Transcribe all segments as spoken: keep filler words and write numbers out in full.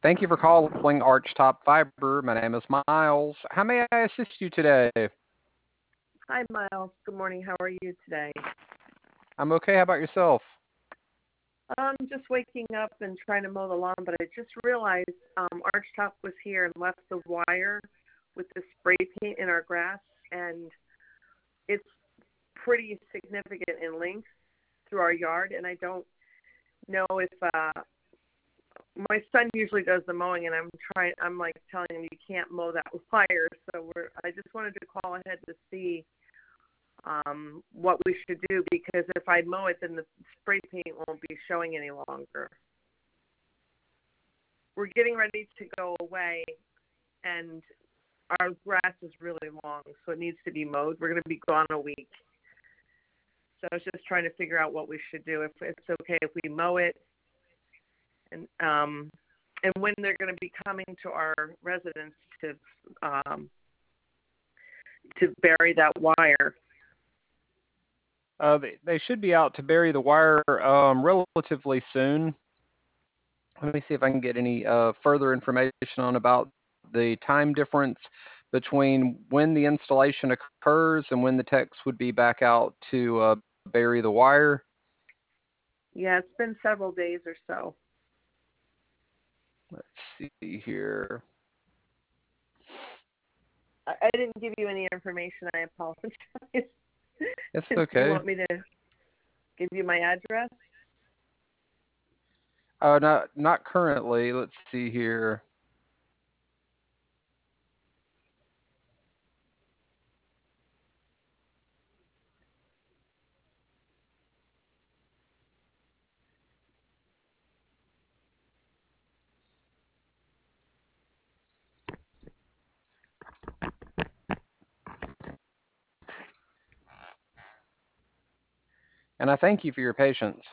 Thank you for calling Archtop Fiber. My name is Miles. How may I assist you today? Hi, Miles. Good morning. How are you today? I'm okay. How about yourself? I'm just waking up and trying to mow the lawn, but I just realized um, Archtop was here and left the wire with the spray paint in our grass, and it's pretty significant in length through our yard, and I don't know if uh, my son usually does the mowing, and I'm trying. I'm like telling him you can't mow that wire, so we're. I just wanted to call ahead to see um, what we should do, because if I mow it, then the spray paint won't be showing any longer. We're getting ready to go away, and our grass is really long, so it needs to be mowed. We're going to be gone a week. So I was just trying to figure out what we should do, if it's okay if we mow it, and um, and when they're going to be coming to our residence to um, to bury that wire. Uh, they, they should be out to bury the wire um, relatively soon. Let me see if I can get any uh, further information on about the time difference between when the installation occurs and when the techs would be back out to uh, bury the wire. Yeah, it's been several days or so. Let's see here. I, I didn't give you any information. I apologize. It's Do you okay. want me to give you my address? Uh, not not currently. Let's see here. And I thank you for your patience.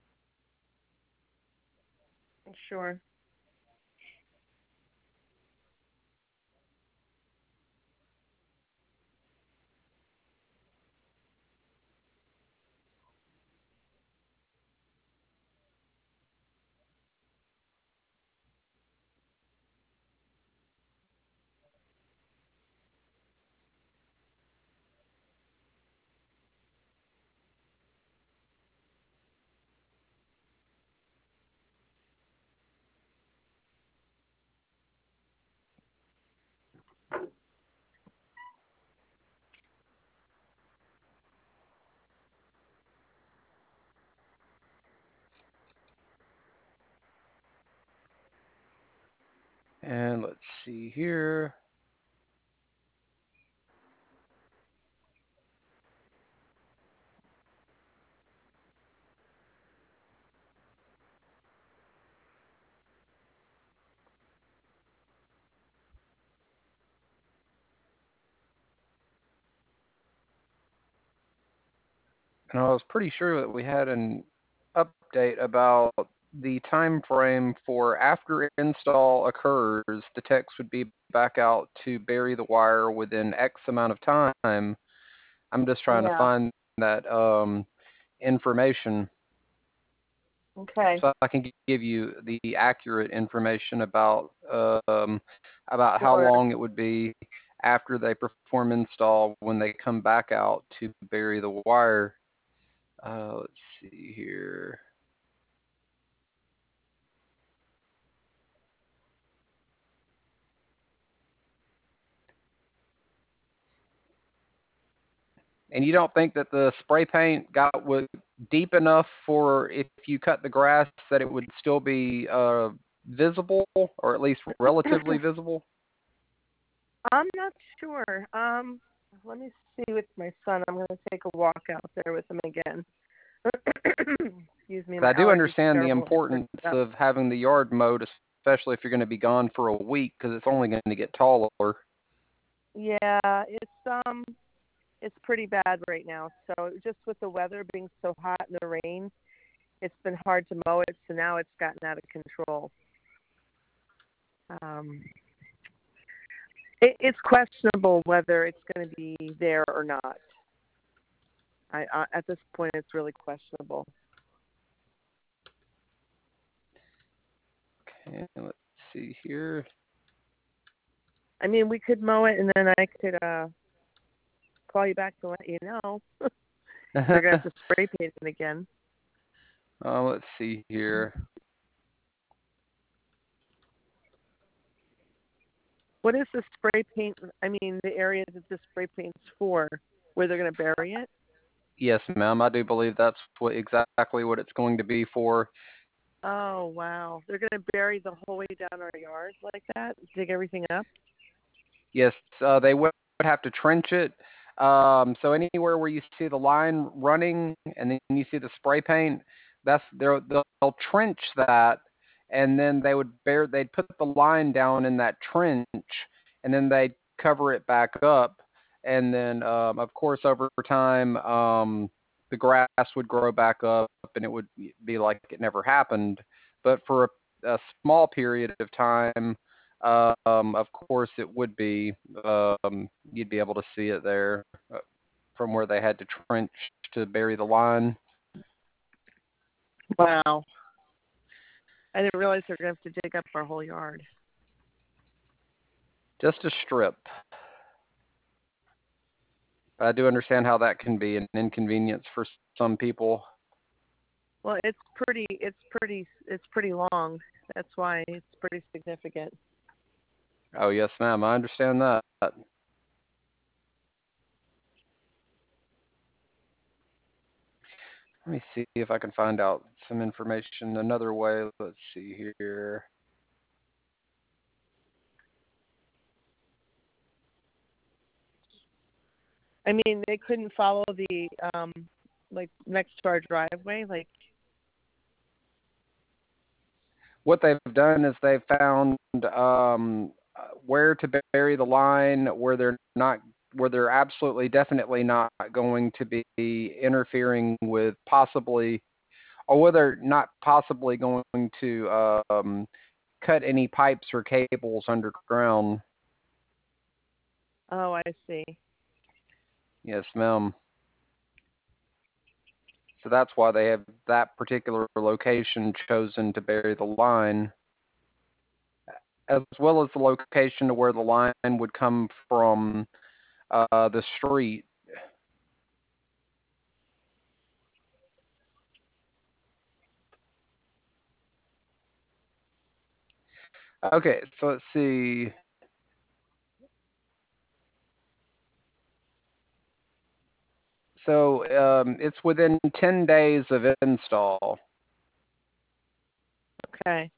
Sure. And let's see here. And I was pretty sure that we had an update about the time frame for after install occurs, the techs would be back out to bury the wire within X amount of time. I'm just trying to Yeah. find that um, information Okay. so I can give you the accurate information about um, about how Sure. long it would be after they perform install when they come back out to bury the wire. Uh, let's see here. And you don't think that the spray paint got w- deep enough for if you cut the grass that it would still be uh, visible, or at least relatively visible? I'm not sure. Um, let me see with my son. I'm going to take a walk out there with him again. Excuse me, my I do allergies are understand the terrible. importance of having the yard mowed, especially if you're going to be gone for a week, because it's only going to get taller. Yeah, it's um, it's pretty bad right now. So just with the weather being so hot and the rain, it's been hard to mow it. So now it's gotten out of control. Um, it, it's questionable whether it's going to be there or not. I, I at this point, it's really questionable. Okay, let's see here. I mean, we could mow it, and then I could uh, call you back to let you know. They're gonna have to spray paint it again. uh, let's see here. What is the spray paint? I mean, the area that the spray paint's for, where they're gonna bury it. Yes, ma'am. I do believe that's what exactly what it's going to be for. Oh wow, they're gonna bury the whole way down our yard like that, dig everything up. Yes, uh, they would have to trench it. Um, so anywhere where you see the line running and then you see the spray paint, that's they'll they'll trench that, and then they would bear they'd put the line down in that trench, and then they'd cover it back up, and then um, of course over time um, the grass would grow back up, and it would be like it never happened. But for a, a small period of time, um, of course, it would be. Um, you'd be able to see it there uh, from where they had to trench to bury the line. Wow, I didn't realize they're gonna have to dig up our whole yard. Just a strip. I do understand how that can be an inconvenience for some people. Well, it's pretty, it's pretty, it's pretty long. That's why it's pretty significant. Oh, yes, ma'am. I understand that. Let me see if I can find out some information another way. Let's see here. I mean, they couldn't follow the um, like next to our driveway, like. What they've done is they've found um, where to bury the line, where they're not, where they're absolutely, definitely not going to be interfering with possibly, or whether not possibly going to um, cut any pipes or cables underground. Oh, I see. Yes, ma'am. So that's why they have that particular location chosen to bury the line, as well as the location to where the line would come from uh, the street. Okay, so let's see. So um, it's within ten days of install. Okay.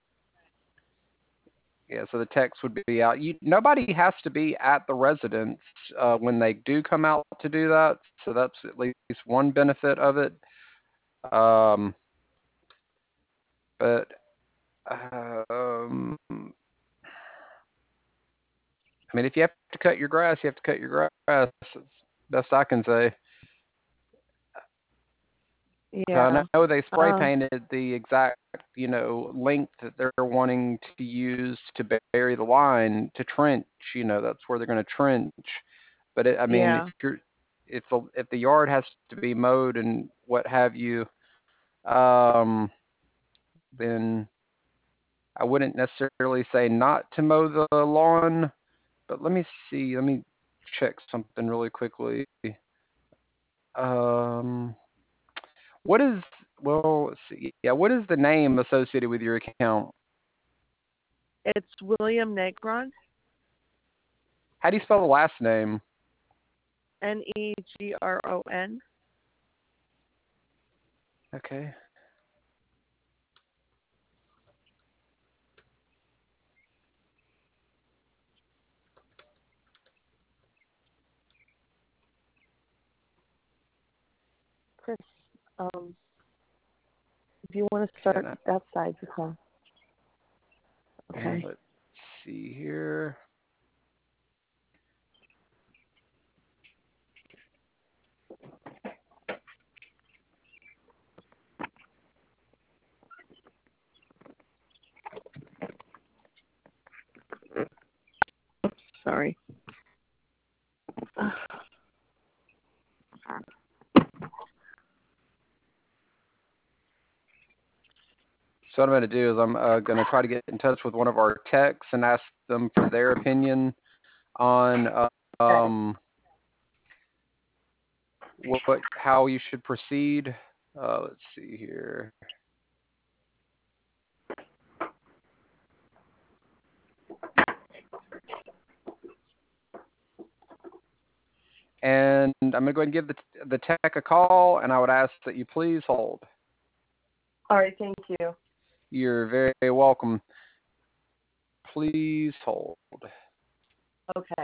Yeah, so the text would be out. You, nobody has to be at the residence uh, when they do come out to do that. So that's at least one benefit of it. Um, but um, I mean, if you have to cut your grass, you have to cut your grass. That's best I can say. So I Yeah. know they spray Um. painted the exact, you know, length that they're wanting to use to bury the line to trench. You know, that's where they're going to trench. But it, I mean, if Yeah. you're, if the if the yard has to be mowed and what have you, um, then I wouldn't necessarily say not to mow the lawn. But let me see. Let me check something really quickly. Um, what is well? Let's see. Yeah, what is the name associated with your account? It's William Negron, How do you spell the last name? N E G R O N. Okay. Chris, um, if you want to Okay. start Now, that side, you can. uh, Okay. let's see here. Sorry. So what I'm going to do is I'm uh, going to try to get in touch with one of our techs and ask them for their opinion on uh, um, what, what how you should proceed. Uh, let's see here. And I'm going to go ahead and give the, the tech a call, and I would ask that you please hold. All right, thank you. You're very welcome. Please hold. Okay.